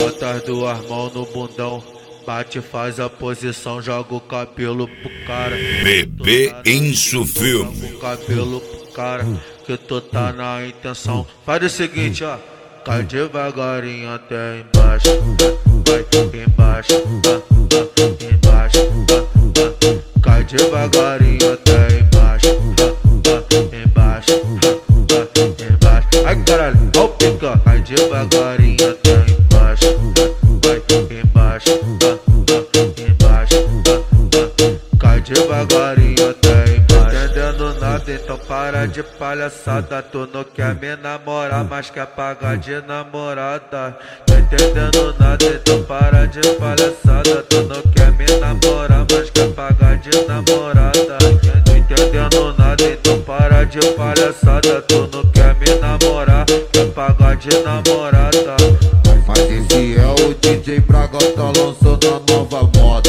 Bota as duas mãos no bundão, bate, faz a posição, joga o cabelo pro cara. Bebê Insufilme. Joga o cabelo pro cara, que tu tá na intenção. Faz o seguinte, ó. Cai devagarinho até embaixo, vai embaixo, embaixo, cai devagarinho até embaixo, embaixo, embaixo. Ai caralho, ó o pica, cai devagarinho até embaixo, vai embaixo, embaixo, cai devagarinho até embaixo. Entendendo nada, então para de palhaçada. Tu não quer me namorar, mas quer pagar de namorada. Tá entendendo nada, então para de palhaçada. Tu não quer me namorar, mas quer pagar de namorada. Não entendendo nada, então para de palhaçada. Tu não quer me namorar, quer pagar de namorada. Mas esse é o DJ Braga, tá lançando a nova moda.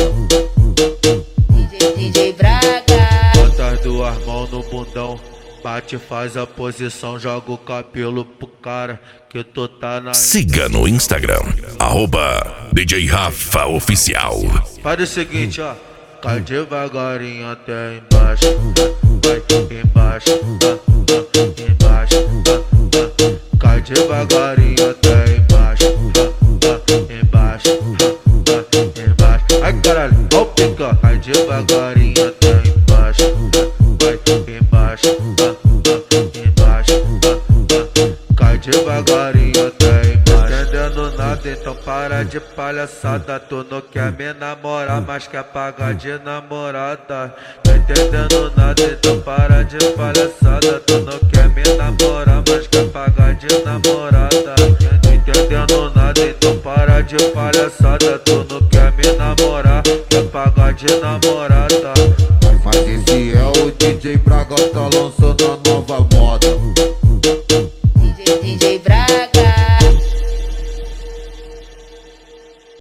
DJ Braga. Bota as duas mãos no bundão, bate, faz a posição, joga o cabelo pro cara, que tu tá na... Siga no Instagram, @DJ Rafa Oficial. Faz o seguinte, ó. Cai devagarinho até embaixo, vai embaixo, embaixo, cai devagarinho até embaixo, embaixo, embaixo. Ai caralho, ó o pica, cai devagarinho até embaixo, vai embaixo, embaixo, cai devagarinho até embaixo. Entendendo nada, então para de palhaçada. Tu não quer me namorar, mas quer pagar de namorada. Tá entendendo nada, então para de palhaçada. Tu não quer me namorar, mas quer pagar de namorada. Não entendendo nada, então para de palhaçada. Tu não quer me namorar, quer pagar de namorada.